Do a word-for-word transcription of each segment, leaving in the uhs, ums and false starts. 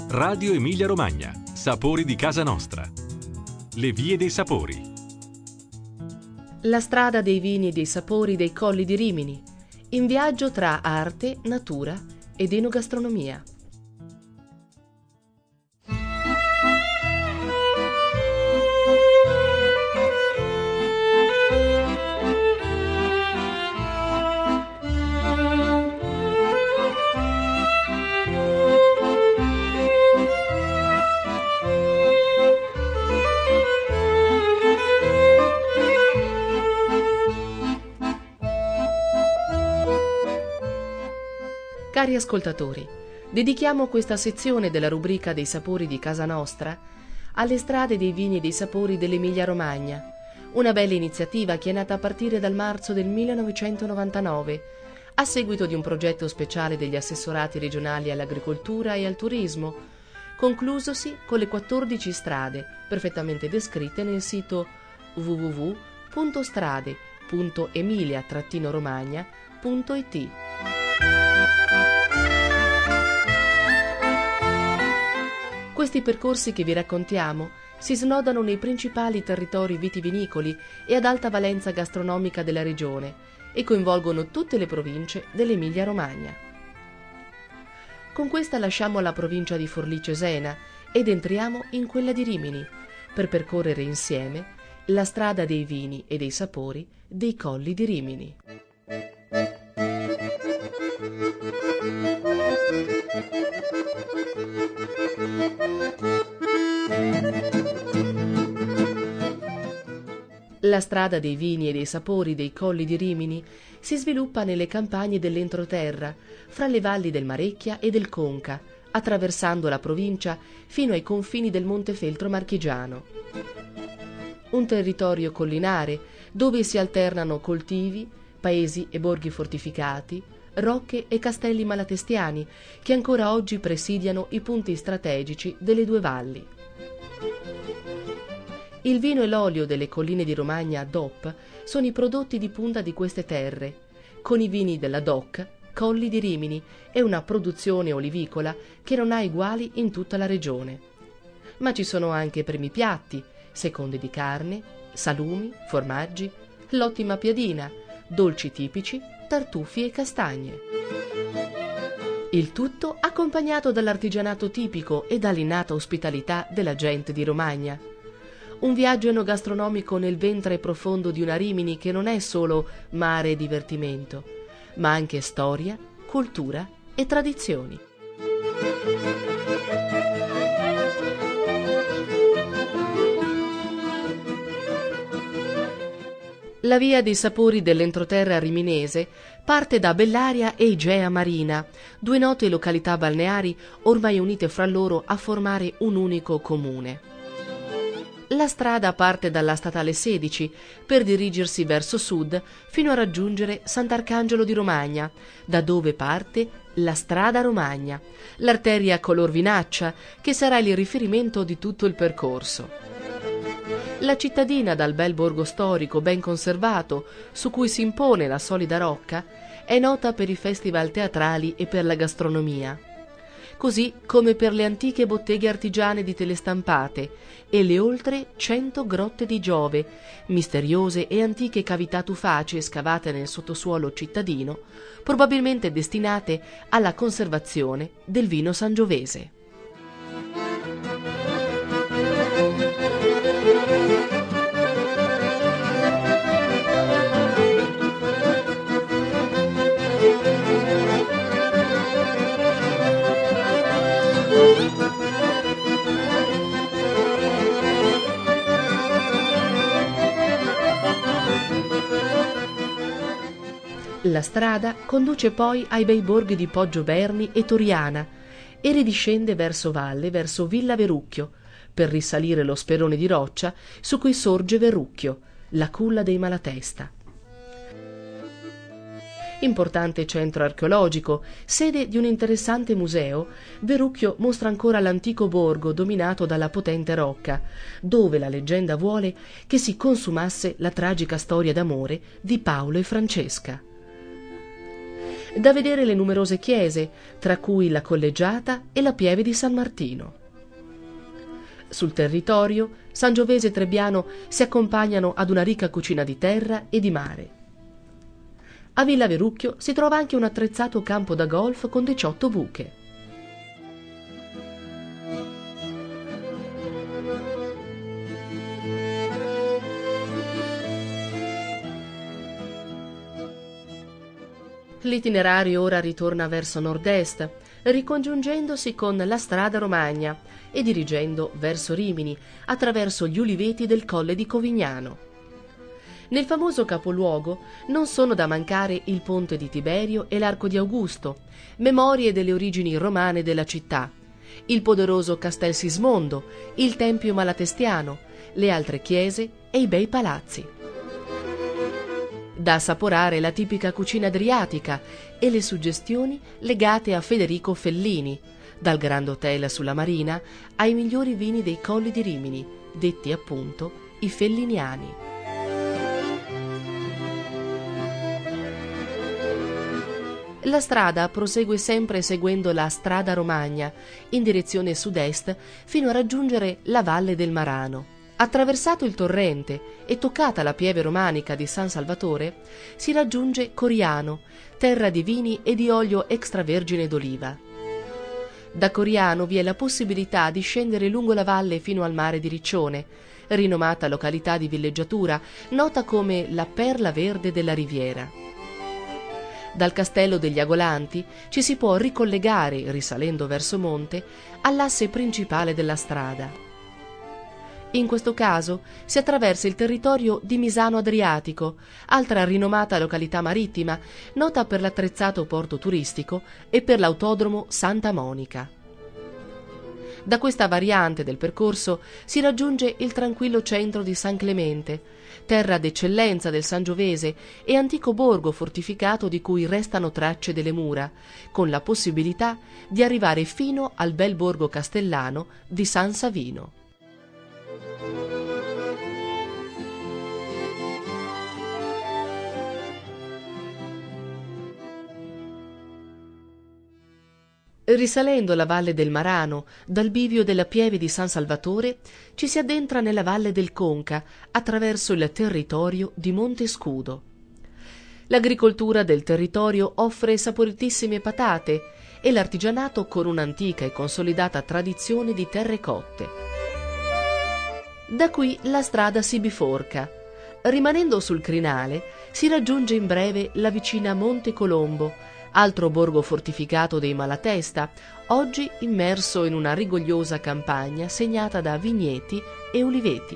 Radio Emilia Romagna. Sapori di casa nostra. Le vie dei sapori. La strada dei vini e dei sapori dei Colli di Rimini, in viaggio tra arte, natura ed enogastronomia. Cari ascoltatori, dedichiamo questa sezione della rubrica dei sapori di casa nostra alle strade dei vini e dei sapori dell'Emilia Romagna, una bella iniziativa che è nata a partire dal marzo del millenovecentonovantanove, a seguito di un progetto speciale degli assessorati regionali all'agricoltura e al turismo, conclusosi con le quattordici strade perfettamente descritte nel sito w w w punto strade punto emilia romagna punto i t. Questi percorsi che vi raccontiamo si snodano nei principali territori vitivinicoli e ad alta valenza gastronomica della regione e coinvolgono tutte le province dell'Emilia Romagna. Con questa lasciamo la provincia di Forlì Cesena ed entriamo in quella di Rimini per percorrere insieme la strada dei vini e dei sapori dei Colli di Rimini. La strada dei vini e dei sapori dei Colli di Rimini si sviluppa nelle campagne dell'entroterra, fra le valli del Marecchia e del Conca, attraversando la provincia fino ai confini del Montefeltro marchigiano. Un territorio collinare dove si alternano coltivi, paesi e borghi fortificati, rocche e castelli malatestiani che ancora oggi presidiano i punti strategici delle due valli. Il vino e l'olio delle colline di Romagna D O P sono i prodotti di punta di queste terre, con i vini della D O C, Colli di Rimini, e una produzione olivicola che non ha eguali in tutta la regione. Ma ci sono anche primi piatti, secondi di carne, salumi, formaggi, l'ottima piadina, dolci tipici, tartufi e castagne. Il tutto accompagnato dall'artigianato tipico e dall'innata ospitalità della gente di Romagna. Un viaggio enogastronomico nel ventre profondo di una Rimini che non è solo mare e divertimento, ma anche storia, cultura e tradizioni. La via dei sapori dell'entroterra riminese parte da Bellaria e Igea Marina, due note località balneari ormai unite fra loro a formare un unico comune. La strada parte dalla statale sedici per dirigersi verso sud fino a raggiungere Sant'Arcangelo di Romagna, da dove parte la strada Romagna, l'arteria color vinaccia che sarà il riferimento di tutto il percorso. La cittadina dal bel borgo storico ben conservato, su cui si impone la solida rocca, è nota per i festival teatrali e per la gastronomia, così come per le antiche botteghe artigiane di telestampate e le oltre cento grotte di Giove, misteriose e antiche cavità tufacee scavate nel sottosuolo cittadino, probabilmente destinate alla conservazione del vino sangiovese. La strada conduce poi ai bei borghi di Poggio Berni e Toriana e ridiscende verso valle, verso Villa Verucchio, per risalire lo sperone di roccia su cui sorge Verrucchio, la culla dei Malatesta. Importante centro archeologico, sede di un interessante museo, Verrucchio mostra ancora l'antico borgo dominato dalla potente rocca, dove la leggenda vuole che si consumasse la tragica storia d'amore di Paolo e Francesca. Da vedere le numerose chiese, tra cui la Collegiata e la Pieve di San Martino. Sul territorio, Sangiovese e Trebbiano si accompagnano ad una ricca cucina di terra e di mare. A Villa Verucchio si trova anche un attrezzato campo da golf con diciotto buche. L'itinerario ora ritorna verso nord-est, ricongiungendosi con la strada Romagna e dirigendo verso Rimini, attraverso gli uliveti del Colle di Covignano. Nel famoso capoluogo non sono da mancare il Ponte di Tiberio e l'Arco di Augusto, memorie delle origini romane della città, il poderoso Castel Sismondo, il Tempio Malatestiano, le altre chiese e i bei palazzi. Da assaporare la tipica cucina adriatica e le suggestioni legate a Federico Fellini, dal Grand Hotel sulla Marina ai migliori vini dei Colli di Rimini, detti appunto i felliniani. La strada prosegue sempre seguendo la strada Romagna in direzione sud-est fino a raggiungere la Valle del Marano. Attraversato il torrente e toccata la pieve romanica di San Salvatore, si raggiunge Coriano, terra di vini e di olio extravergine d'oliva. Da Coriano vi è la possibilità di scendere lungo la valle fino al mare di Riccione, rinomata località di villeggiatura, nota come la perla verde della riviera. Dal castello degli Agolanti ci si può ricollegare, risalendo verso monte, all'asse principale della strada. In questo caso si attraversa il territorio di Misano Adriatico, altra rinomata località marittima, nota per l'attrezzato porto turistico e per l'autodromo Santa Monica. Da questa variante del percorso si raggiunge il tranquillo centro di San Clemente, terra d'eccellenza del Sangiovese e antico borgo fortificato di cui restano tracce delle mura, con la possibilità di arrivare fino al bel borgo castellano di San Savino. Risalendo la Valle del Marano dal bivio della Pieve di San Salvatore, ci si addentra nella Valle del Conca attraverso il territorio di Montescudo. L'agricoltura del territorio offre saporitissime patate e l'artigianato con un'antica e consolidata tradizione di terre cotte. Da qui la strada si biforca. Rimanendo sul crinale si raggiunge in breve la vicina Monte Colombo, altro borgo fortificato dei Malatesta, oggi immerso in una rigogliosa campagna segnata da vigneti e uliveti.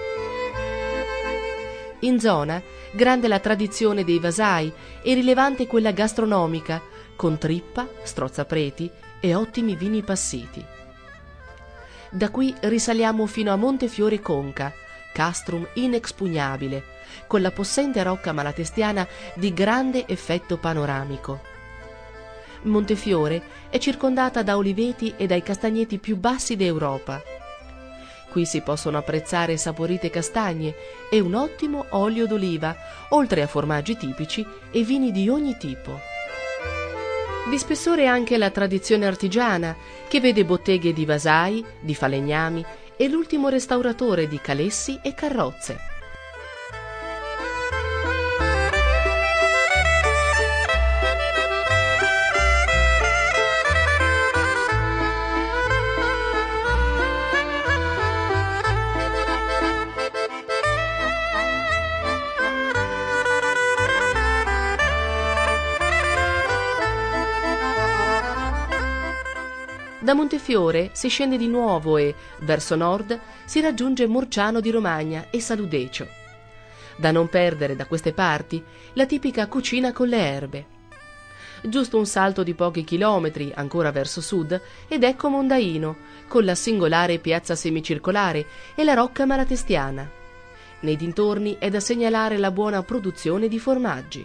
In zona, grande la tradizione dei vasai e rilevante quella gastronomica, con trippa, strozzapreti e ottimi vini passiti. Da qui risaliamo fino a Montefiore Conca, castrum inexpugnabile, con la possente rocca malatestiana di grande effetto panoramico. Montefiore è circondata da oliveti e dai castagneti più bassi d'Europa. Qui si possono apprezzare saporite castagne e un ottimo olio d'oliva, oltre a formaggi tipici e vini di ogni tipo. Di spessore anche la tradizione artigiana, che vede botteghe di vasai, di falegnami e l'ultimo restauratore di calessi e carrozze. Da Montefiore si scende di nuovo e, verso nord, si raggiunge Morciano di Romagna e Saludecio. Da non perdere da queste parti la tipica cucina con le erbe. Giusto un salto di pochi chilometri, ancora verso sud, ed ecco Mondaino, con la singolare piazza semicircolare e la rocca malatestiana. Nei dintorni è da segnalare la buona produzione di formaggi.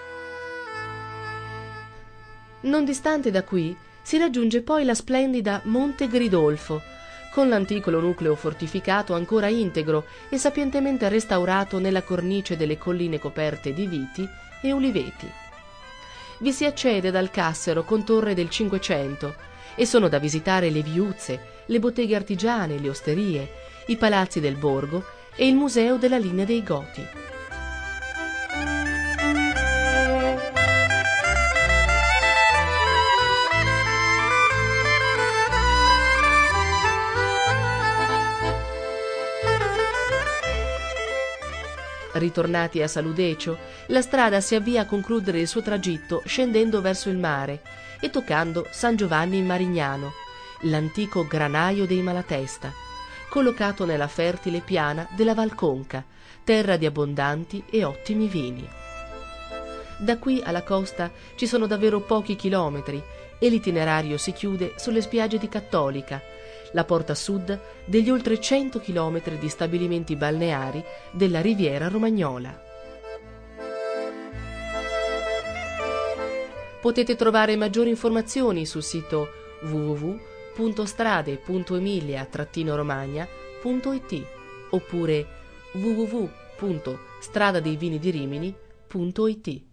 Non distante da qui si raggiunge poi la splendida Monte Gridolfo, con l'antico nucleo fortificato ancora integro e sapientemente restaurato nella cornice delle colline coperte di viti e uliveti. Vi si accede dal Cassero con torre del Cinquecento e sono da visitare le viuzze, le botteghe artigiane, le osterie, i palazzi del borgo e il museo della linea dei Goti. Ritornati a Saludecio, la strada si avvia a concludere il suo tragitto scendendo verso il mare e toccando San Giovanni in Marignano, l'antico granaio dei Malatesta, collocato nella fertile piana della Val Conca, terra di abbondanti e ottimi vini. Da qui alla costa ci sono davvero pochi chilometri e l'itinerario si chiude sulle spiagge di Cattolica, la porta sud degli oltre cento chilometri di stabilimenti balneari della riviera romagnola. Potete trovare maggiori informazioni sul sito w w w punto strade punto emilia romagna punto i t oppure w w w punto strada dei vini di rimini punto i t.